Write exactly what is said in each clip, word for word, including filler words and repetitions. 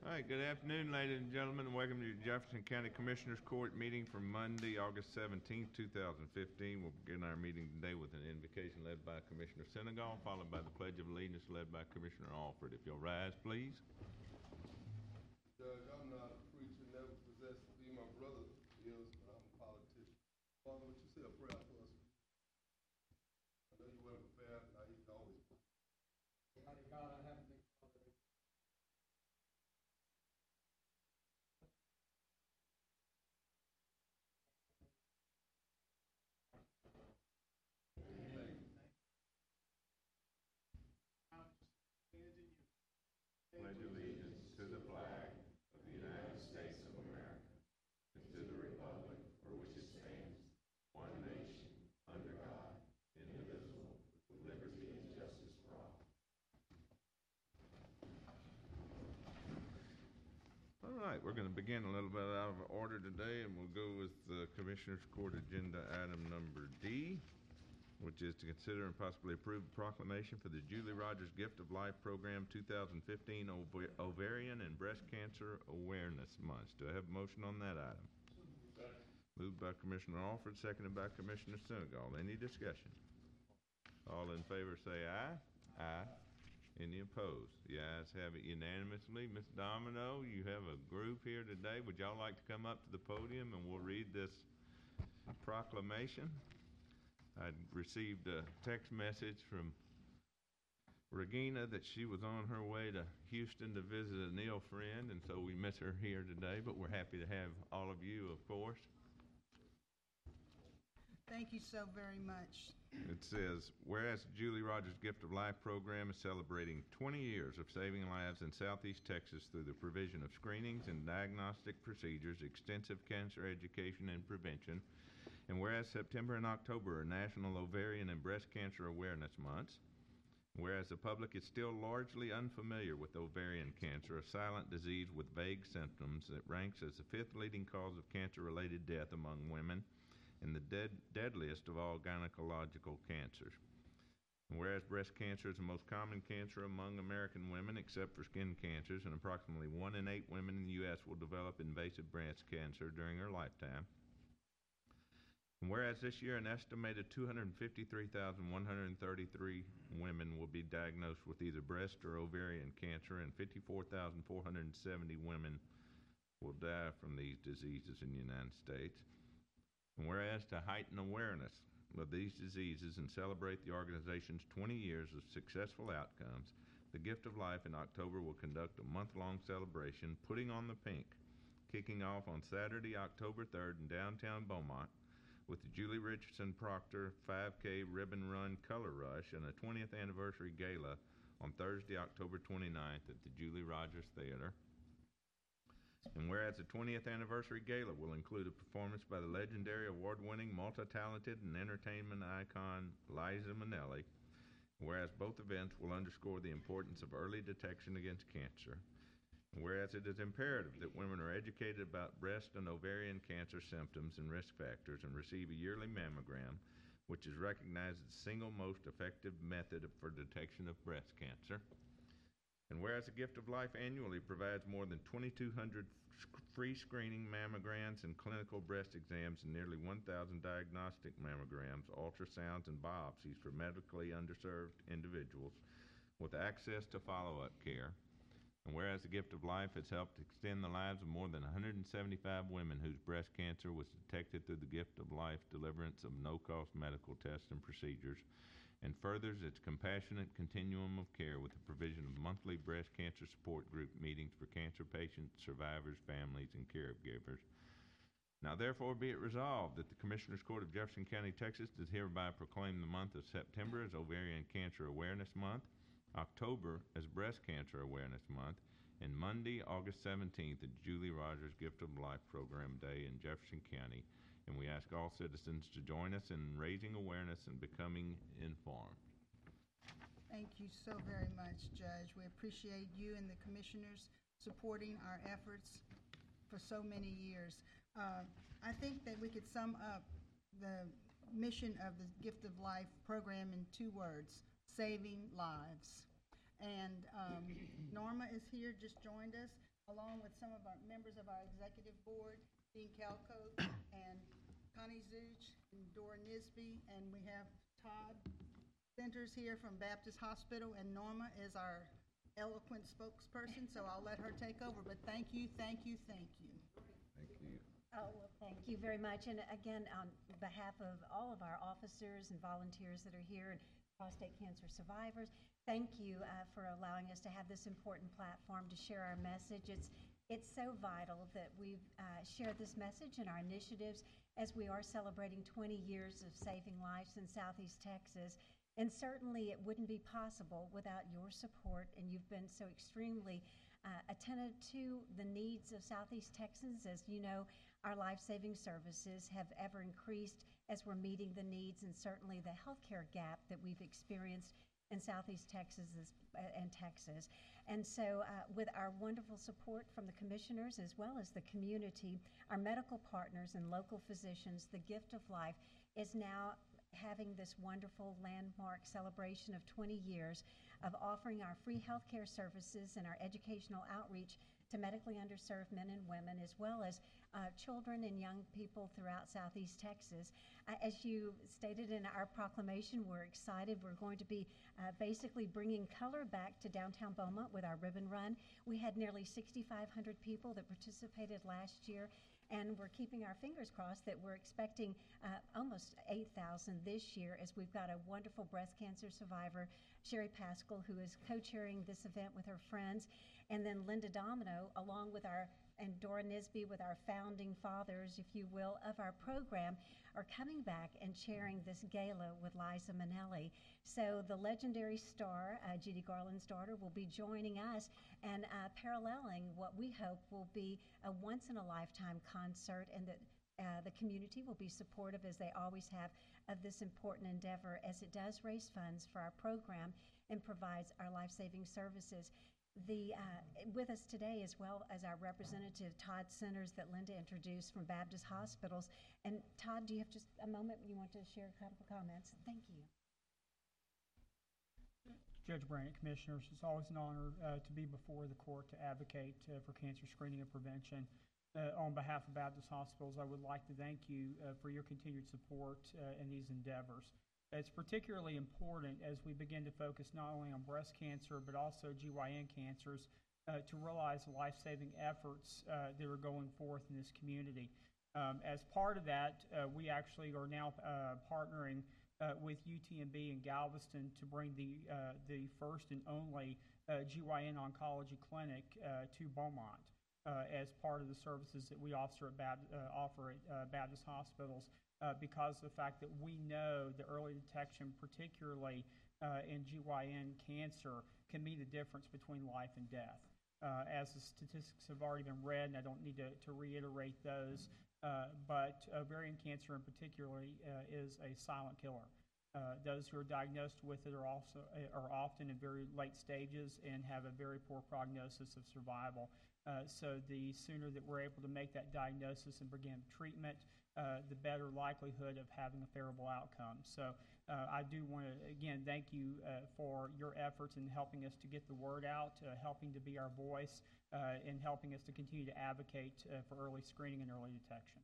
All right, good afternoon, ladies and gentlemen, and welcome to the Jefferson County Commissioners Court meeting for Monday, August seventeenth, two thousand fifteen. We'll begin our meeting today with an invocation led by Commissioner Senegal, followed by the Pledge of Allegiance led by Commissioner Alford. If you'll rise, please. Judge, I'm not a preacher, never possessed to be. My brother is, but I'm a politician. Father, would you say a prayer for us? I know you weren't prepared, now you can always pray. Mighty God, I haven't been Father. Pledge allegiance to the flag of the United States of America and to the republic for which it stands, one nation, under God, indivisible, with liberty and justice for all. All right, we're going to begin a little bit out of order today, and we'll go with the Commissioners Court Agenda Item Number D, which is to consider and possibly approve a proclamation for the Julie Rogers Gift of Life Program two thousand fifteen Ov Ovarian and Breast Cancer Awareness Month. Do I have a motion on that item? Second. Moved by Commissioner Alford, seconded by Commissioner Senegal. Any discussion? All in favor say aye. Aye. Any opposed? The ayes have it unanimously. Miz Domino, you have a group here today. Would y'all like to come up to the podium and we'll read this proclamation? I received a text message from Regina that she was on her way to Houston to visit a Neil friend, and so we miss her here today, but we're happy to have all of you, of course. Thank you so very much. It says, whereas the Julie Rogers Gift of Life program is celebrating twenty years of saving lives in Southeast Texas through the provision of screenings and diagnostic procedures, extensive cancer education and prevention, and whereas September and October are National Ovarian and Breast Cancer Awareness Months, whereas the public is still largely unfamiliar with ovarian cancer, a silent disease with vague symptoms that ranks as the fifth leading cause of cancer-related death among women and the dead, deadliest of all gynecological cancers. And whereas breast cancer is the most common cancer among American women except for skin cancers, and approximately one in eight women in the U S will develop invasive breast cancer during her lifetime. And whereas this year an estimated two hundred fifty-three thousand one hundred thirty-three women will be diagnosed with either breast or ovarian cancer, and fifty-four thousand four hundred seventy women will die from these diseases in the United States. And whereas to heighten awareness of these diseases and celebrate the organization's twenty years of successful outcomes, the Gift of Life in October will conduct a month-long celebration, Putting on the Pink, kicking off on Saturday, October third in downtown Beaumont, with the Julie Richardson Proctor five K Ribbon Run Color Rush and a twentieth anniversary gala on Thursday, October twenty-ninth at the Julie Rogers Theater. And whereas the twentieth anniversary gala will include a performance by the legendary award-winning, multi-talented and entertainment icon Liza Minnelli, whereas both events will underscore the importance of early detection against cancer. Whereas it is imperative that women are educated about breast and ovarian cancer symptoms and risk factors and receive a yearly mammogram, which is recognized as the single most effective method for detection of breast cancer. And whereas the Gift of Life annually provides more than twenty-two hundred free screening mammograms and clinical breast exams and nearly one thousand diagnostic mammograms, ultrasounds, and biopsies for medically underserved individuals with access to follow-up care. And whereas the Gift of Life has helped extend the lives of more than one hundred seventy-five women whose breast cancer was detected through the Gift of Life deliverance of no-cost medical tests and procedures, and furthers its compassionate continuum of care with the provision of monthly breast cancer support group meetings for cancer patients, survivors, families, and caregivers. Now therefore be it resolved that the Commissioners Court of Jefferson County, Texas does hereby proclaim the month of September as Ovarian Cancer Awareness Month, October as Breast Cancer Awareness Month, and Monday, August seventeenth, at Julie Rogers Gift of Life Program Day in Jefferson County. And we ask all citizens to join us in raising awareness and becoming informed. Thank you so very much, Judge. We appreciate you and the commissioners supporting our efforts for so many years. Uh, I think that we could sum up the mission of the Gift of Life program in two words: saving lives. And um, Norma is here, just joined us. along with some of our members of our executive board, Dean Calco and Connie Zuch and Dora Nisby, and we have Todd Centers here from Baptist Hospital, and Norma is our eloquent spokesperson, so I'll let her take over. But thank you, thank you, thank you. Thank you. Oh, well, thank you very much. And again, on behalf of all of our officers and volunteers that are here and prostate cancer survivors, thank you uh, for allowing us to have this important platform to share our message. It's, it's so vital that we've uh, shared this message in our initiatives as we are celebrating twenty years of saving lives in Southeast Texas. And certainly it wouldn't be possible without your support, and you've been so extremely uh, attentive to the needs of Southeast Texans. As you know, our life-saving services have ever increased as we're meeting the needs, and certainly the healthcare gap that we've experienced in Southeast Texas is, uh, and Texas. And so uh, with our wonderful support from the commissioners as well as the community, our medical partners and local physicians, the Gift of Life is now having this wonderful landmark celebration of twenty years of offering our free healthcare services and our educational outreach to medically underserved men and women, as well as uh, children and young people throughout Southeast Texas. Uh, as you stated in our proclamation, we're excited. We're going to be uh, basically bringing color back to downtown Beaumont with our ribbon run. We had nearly sixty-five hundred people that participated last year, and we're keeping our fingers crossed that we're expecting uh, almost eight thousand this year, as we've got a wonderful breast cancer survivor, Sherry Pascal, who is co-chairing this event with her friends, and then Linda Domino, along with our, and Dora Nisby, with our founding fathers, if you will, of our program, are coming back and chairing this gala with Liza Minnelli. So the legendary star, uh, Judy Garland's daughter, will be joining us and uh, paralleling what we hope will be a once-in-a-lifetime concert, and that uh, the community will be supportive, as they always have, of this important endeavor, as it does raise funds for our program and provides our life-saving services. The, uh, with us today, as well as our representative, Todd Centers, that Linda introduced from Baptist Hospitals. And Todd, do you have just a moment you want to share a couple of comments? Thank you. Judge Brandt, Commissioners, it's always an honor uh, to be before the court to advocate uh, for cancer screening and prevention. Uh, on behalf of Baptist Hospitals, I would like to thank you uh, for your continued support uh, in these endeavors. It's particularly important as we begin to focus not only on breast cancer but also G Y N cancers uh, to realize the life-saving efforts uh, that are going forth in this community. Um, as part of that, uh, we actually are now uh, partnering uh, with U T M B in Galveston to bring the, uh, the first and only uh, G Y N oncology clinic uh, to Beaumont uh, as part of the services that we offer at, Bab uh, offer at uh, Baptist Hospitals. Uh, because of the fact that we know the early detection, particularly uh, in G Y N cancer, can be the difference between life and death. Uh, as the statistics have already been read, and I don't need to, to reiterate those, uh, but ovarian cancer in particular uh, is a silent killer. Uh, those who are diagnosed with it are also are often in very late stages and have a very poor prognosis of survival. Uh, so the sooner that we're able to make that diagnosis and begin treatment, uh, the better likelihood of having a favorable outcome. So uh, I do want to, again, thank you uh, for your efforts in helping us to get the word out, uh, helping to be our voice, uh, and helping us to continue to advocate uh, for early screening and early detection.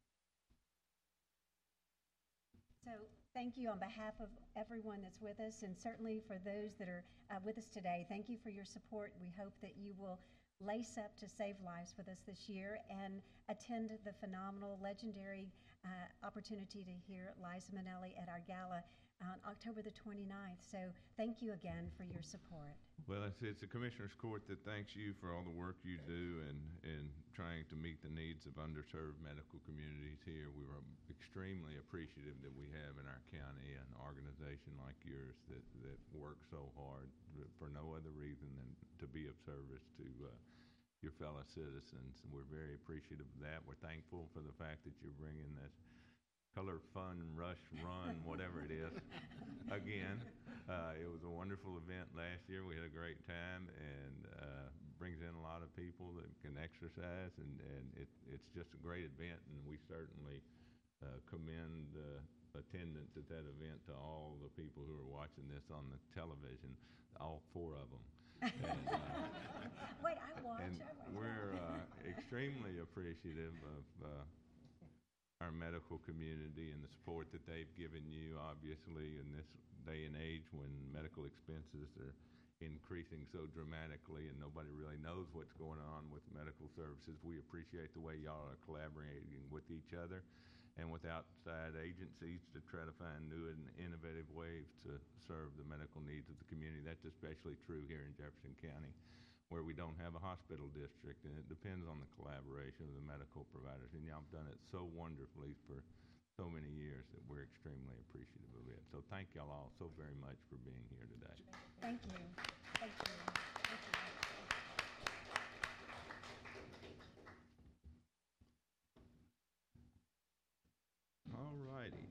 So thank you on behalf of everyone that's with us, and certainly for those that are uh, with us today. Thank you for your support. We hope that you will lace up to save lives with us this year and attend the phenomenal, legendary uh, opportunity to hear Liza Minnelli at our gala on October the twenty-ninth. So thank you again for your support. Well, it's, it's the Commissioner's Court that thanks you for all the work you do in, in trying to meet the needs of underserved medical communities here. We were extremely appreciative that we have in our county an organization like yours that, that works so hard for no other reason than to be of service to uh, your fellow citizens. And we're very appreciative of that. We're thankful for the fact that you're bringing this Color Fun Rush Run, whatever it is, again. Uh, it was a wonderful event last year. We had a great time, and uh, brings in a lot of people that can exercise, and, and it, it's just a great event, and we certainly uh, commend uh, attendance at that event to all the people who are watching this on the television, all four of them. And, uh, Wait, I watch. and I watch. we're uh, extremely appreciative of uh, our medical community and the support that they've given you, obviously, in this day and age when medical expenses are increasing so dramatically and nobody really knows what's going on with medical services. We appreciate the way y'all are collaborating with each other and with outside agencies to try to find new and innovative ways to serve the medical needs of the community. That's especially true here in Jefferson County, where we don't have a hospital district, and it depends on the collaboration of the medical providers. And y'all have done it so wonderfully for so many years that we're extremely appreciative of it. So thank y'all all so very much for being here today. Thank you. Thank you. Thank you. All righty.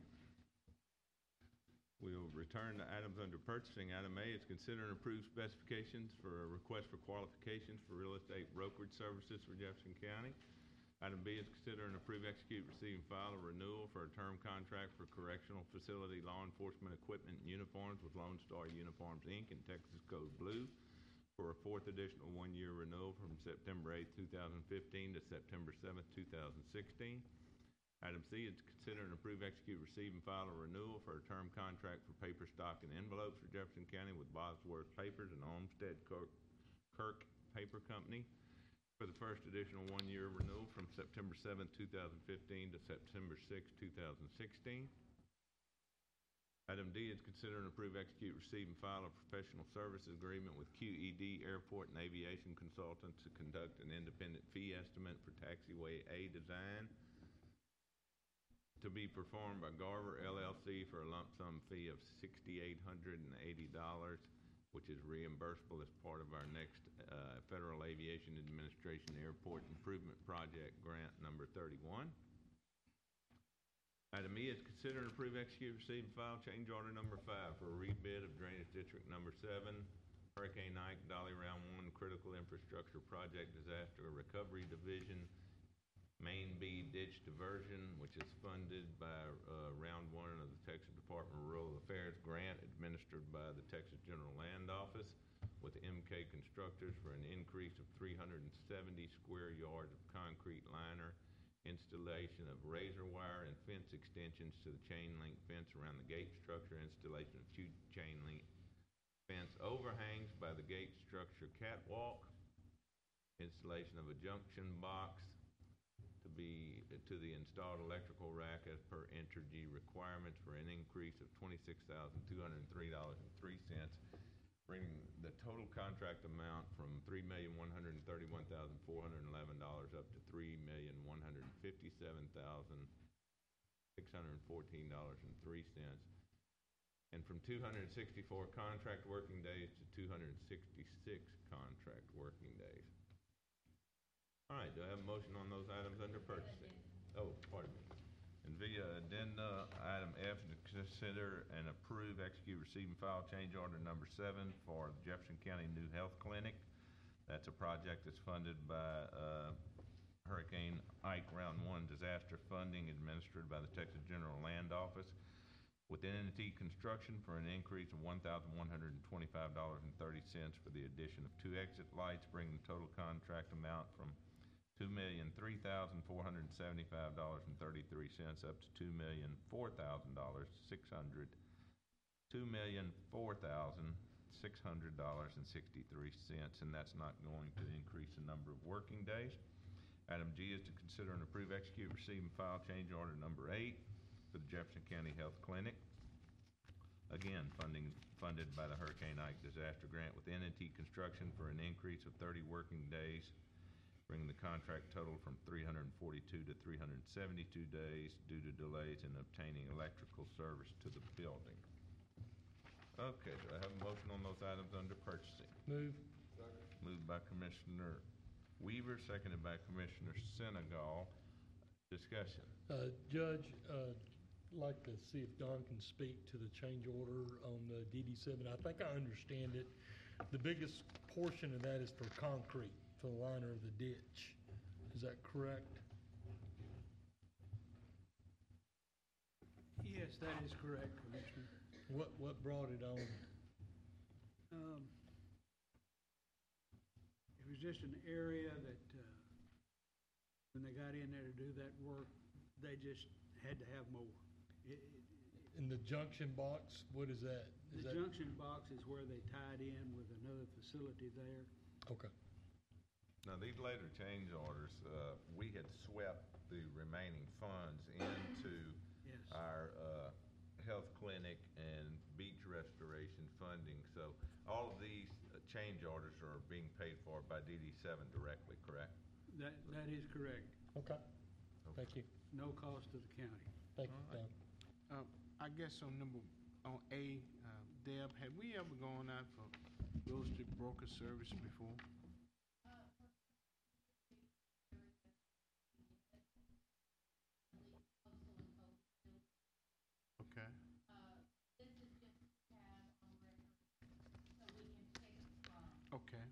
We'll return to items under purchasing. Item A is consider and approve specifications for a request for qualifications for real estate brokerage services for Jefferson County. Item B is consider and approve, execute, receive, and file a renewal for a term contract for correctional facility law enforcement equipment and uniforms with Lone Star Uniforms, Incorporated and Texas Code Blue for a fourth additional one-year renewal from September eighth, two thousand fifteen to September seventh, two thousand sixteen. Item C is to consider and approve, execute, receive, and file a renewal for a term contract for paper stock and envelopes for Jefferson County with Bosworth Papers and Olmsted Kirk, Kirk Paper Company for the first additional one-year renewal from September seventh, two thousand fifteen to September sixth, two thousand sixteen. Item D is consider and approve, execute, receive, and file a professional services agreement with Q E D Airport and Aviation Consultants to conduct an independent fee estimate for taxiway A design to be performed by Garver L L C for a lump sum fee of six thousand eight hundred eighty dollars, which is reimbursable as part of our next uh, Federal Aviation Administration Airport Improvement Project Grant number thirty-one. Item E is consider and approve, execute, receive, and file change order number five for a rebid of Drainage District number seven, Hurricane Ike Dolly Round One Critical Infrastructure Project Disaster Recovery Division Main B Ditch Diversion, which is funded by uh, Round One of the Texas Department of Rural Affairs grant administered by the Texas General Land Office with M K Constructors for an increase of three hundred seventy square yards of concrete liner, installation of razor wire and fence extensions to the chain link fence around the gate structure, installation of two chain link fence overhangs by the gate structure catwalk, installation of a junction box to be to the installed electrical rack as per Entergy requirements for an increase of twenty-six thousand two hundred three dollars and three cents, bringing the total contract amount from three million one hundred thirty-one thousand four hundred eleven dollars up to three million one hundred fifty-seven thousand six hundred fourteen dollars and three cents, and from two hundred sixty-four contract working days to two hundred sixty-six contract working days. All right, do I have a motion on those items under purchasing? Oh, pardon me. And via addenda, item F, to consider and approve, execute, receive, and file change order number seven for the Jefferson County New Health Clinic. That's a project that's funded by uh, Hurricane Ike Round One Disaster Funding administered by the Texas General Land Office with N and T Construction for an increase of one thousand one hundred twenty-five dollars and thirty cents for the addition of two exit lights, bringing the total contract amount from two million three thousand four hundred seventy-five dollars and thirty-three cents up to two million four thousand dollars six hundred two million four thousand six hundred dollars and sixty-three cents, and that's not going to increase the number of working days. Item G is to consider and approve, execute, receive, and file change order number eight for the Jefferson County Health Clinic. Again, funding funded by the Hurricane Ike Disaster Grant with N and T Construction for an increase of thirty working days, bringing the contract total from three hundred forty-two to three hundred seventy-two days due to delays in obtaining electrical service to the building. Okay, do I have a motion on those items under purchasing? Move. Second. Moved by Commissioner Weaver, seconded by Commissioner Senegal. Discussion. Uh, Judge, uh, like to see if Don can speak to the change order on the D D seven. I think I understand it. The biggest portion of that is for concrete, for the liner of the ditch. Is that correct? Yes, that is correct, Commissioner. What, what brought it on? Um, It was just an area that uh, when they got in there to do that work, they just had to have more. It- it- In the junction box, what is that? Is The that- junction box is where they tied in with another facility there. Okay. Now, these later change orders, uh, we had swept the remaining funds into Yes. our, uh, health clinic and beach restoration funding. So all of these uh, change orders are being paid for by D D seven directly, correct? That, that is correct. Okay. Thank you. No cost to the county. Thank you, Don. Uh, I guess on number, on A, uh, Deb, have we ever gone out for Grove Street broker service before? Okay. Okay.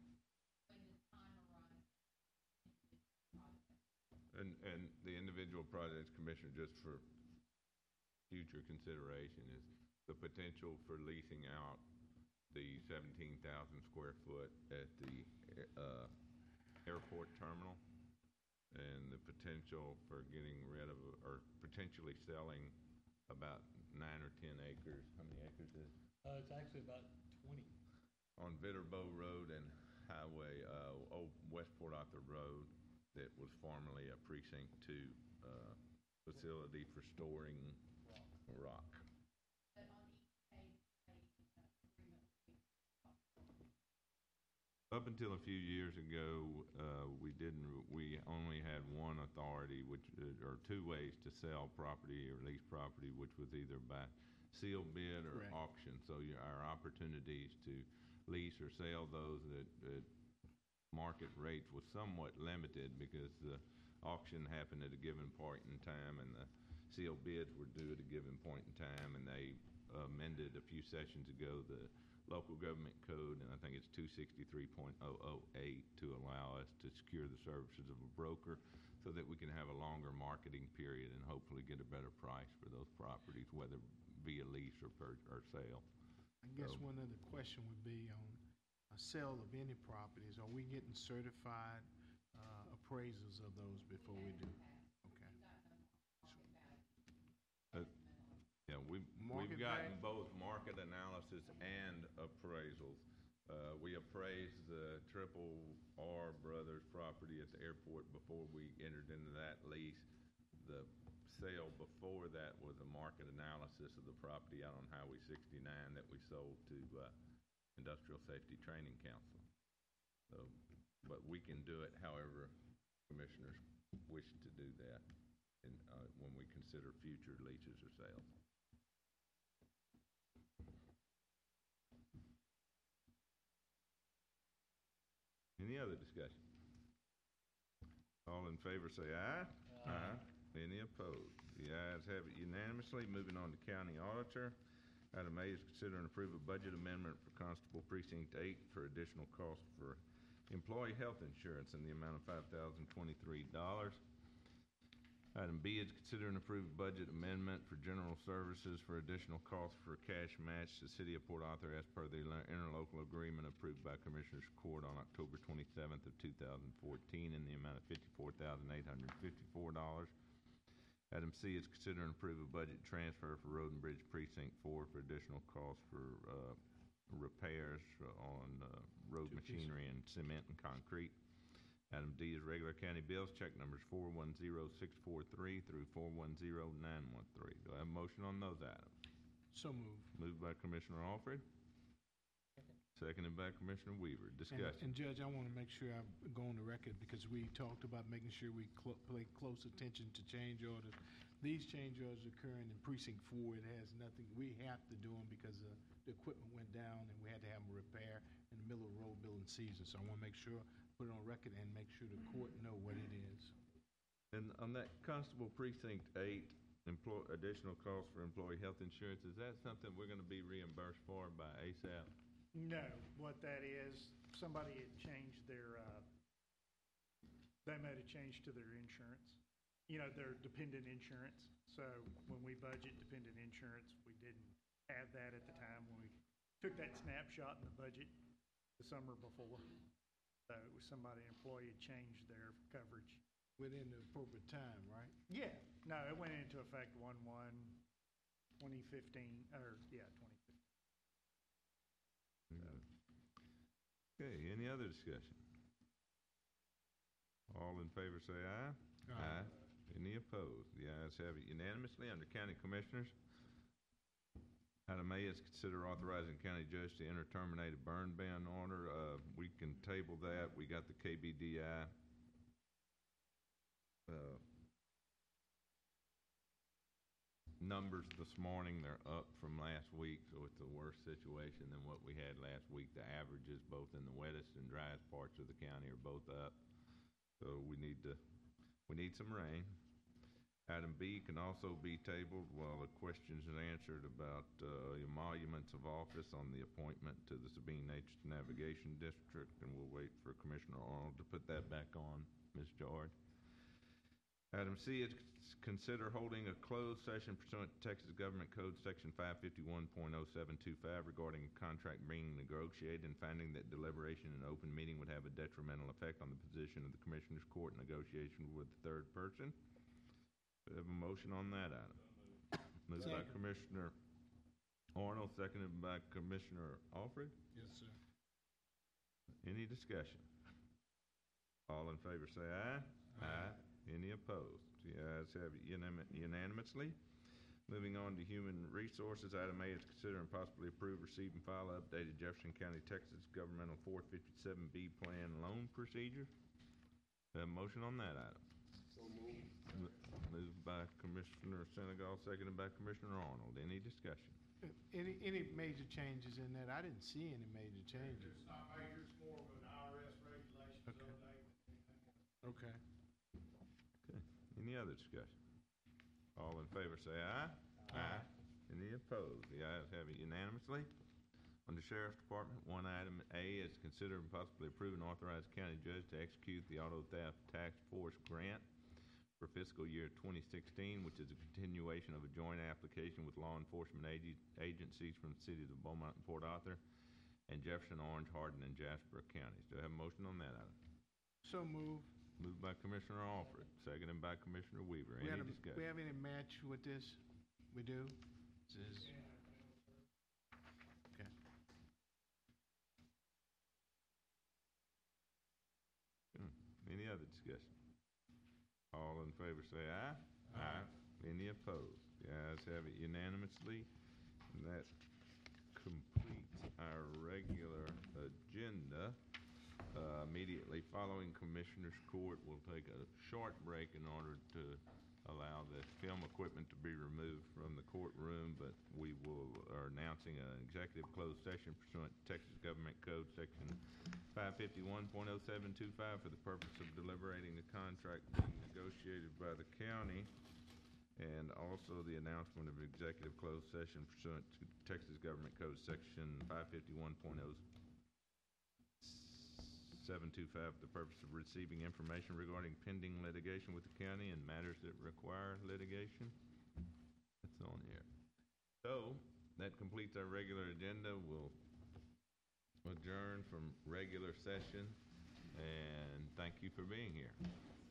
And, and the individual projects, Commissioner, just for future consideration, is the potential for leasing out the seventeen thousand square foot at the, uh, airport terminal, and the potential for getting rid of, or potentially selling about nine or ten acres. How many acres is it? Uh, it's actually about twenty. On Vitterbow Road and Highway, uh, Old West Port Arthur Road, that was formerly a precinct two, uh, facility for storing rock. Up until a few years ago, uh, we didn't, we only had one authority, which, uh, or two ways to sell property or lease property, which was either by sealed bid or Correct. auction. So your, our opportunities to lease or sell those at, at market rates was somewhat limited because the auction happened at a given point in time and the sealed bids were due at a given point in time, and they amended a few sessions ago the local government code, and I think it's two sixty-three point oh oh eight, to allow us to secure the services of a broker so that we can have a longer marketing period and hopefully get a better price for those properties, whether via lease or per, or sale. I guess So- one other question would be on a sale of any properties. Are we getting certified uh, appraisals of those before we do? Okay. Uh, Yeah, we've, Market we've gotten value? both market analysis and appraisals. Uh, we appraised the Triple R Brothers property at the airport before we entered into that lease. The sale before that was a market analysis of the property out on Highway sixty-nine that we sold to, uh, Industrial Safety Training Council. So, but we can do it however commissioners wish to do that in, uh, when we consider future leases or sales. Any other discussion? All in favor say aye. Aye. Any opposed? The ayes have it unanimously. Moving on to county auditor. Item A is consider and approve a budget amendment for Constable Precinct eight for additional cost for employee health insurance in the amount of five thousand twenty-three dollars. Item B is consider and approve a budget amendment for general services for additional costs for cash match to City of Port Arthur as per the interlocal agreement approved by Commissioners Court on October twenty-seventh of two thousand fourteen in the amount of fifty-four thousand eight hundred fifty-four dollars. Item C is consider and approve a budget transfer for Road and Bridge Precinct four for additional costs for uh, repairs on uh, road machinery and cement and concrete. Item D is regular county bills, check numbers four one zero six four three through four one zero nine one three. Do I have a motion on those items? So moved. Moved by Commissioner Alfred. Seconded by Commissioner Weaver. And- Discussion. And Judge, I want to make sure I go on the record because we talked about making sure we clo- pay close attention to change orders. These change orders occurring in precinct four. It has nothing, we have to do them because uh, the equipment went down and we had to have them repair in the middle of road building season. So I want to make sure, put it on record and make sure the court know what it is. And on that Constable Precinct eight, employ, additional costs for employee health insurance, is that something we're gonna be reimbursed for by A S A P? No, what that is, somebody had changed their, uh, they made a change to their insurance. You know, their dependent insurance. So when we budget dependent insurance, we didn't have that at the time when we took that snapshot in the budget the summer before. So it was somebody, an employee had changed their coverage. within the appropriate time, right? Yeah, no, it went into effect one one twenty fifteen, or, yeah, twenty fifteen. Okay, any other discussion? All in favor say aye. Aye. Any opposed? The ayes have it unanimously. Under County Commissioners, item A is consider authorizing county judge to enter terminate a burn ban order. Uh, we can table that. We got the K B D I uh, numbers this morning. They're up from last week, so it's a worse situation than what we had last week. The averages, both in the wettest and driest parts of the county, are both up. So we need to, we need some rain. Item B can also be tabled while the questions are answered about uh, emoluments of office on the appointment to the Sabine Nature Navigation District, and we'll wait for Commissioner Arnold to put that back on. Miz George. Item C is consider holding a closed session pursuant to Texas Government Code Section five fifty-one point oh seven two five regarding a contract being negotiated and finding that deliberation in an open meeting would have a detrimental effect on the position of the Commissioners Court in negotiation with the third person. We have a motion on that item. Moved by Second. Commissioner Arnold, seconded by Commissioner Alfred. Yes, sir. Any discussion? All in favor say aye. Aye. Any opposed? The ayes have it unanim- unanimously. Moving on to Human Resources, item A is consider and possibly approve, receive, and file updated Jefferson County, Texas Governmental four fifty-seven B Plan Loan Procedure. Have a motion on that item. So moved. Moved by Commissioner Senegal, seconded by Commissioner Arnold. Any discussion? Uh, Any, any major changes in that? I didn't see any major changes. It's not major, it's more of an I R S regulations Okay. update. Okay. Okay. Any other discussion? All in favor say aye. Aye. Any opposed? The ayes have it unanimously. On the Sheriff's Department, one item A is consider and possibly approve and authorize county judge to execute the Auto Theft Task Force Grant for fiscal year twenty sixteen, which is a continuation of a joint application with law enforcement ag- agencies from the cities of Beaumont and Port Arthur and Jefferson, Orange, Hardin, and Jasper counties. Do I have a motion on that item? So move. Moved by Commissioner Alfred, seconded by Commissioner Weaver. We Any had a- discussion? We have any match with this? We do? This is, okay. Hmm. Any other discussion? All in favor say aye. Aye. Any opposed? The ayes have it unanimously. And that completes our regular agenda. Uh, immediately following Commissioners Court, we'll take a short break in order to allow the film equipment to be removed from the courtroom, but we will, are announcing an executive closed session pursuant to Texas Government Code Section five fifty-one point oh seven two five for the purpose of deliberating the contract being negotiated by the county, and also the announcement of executive closed session pursuant to Texas Government Code Section five fifty-one point oh seven two five for the purpose of receiving information regarding pending litigation with the county and matters that require litigation. That's on here. So, that completes our regular agenda. We'll adjourn from regular session, and thank you for being here.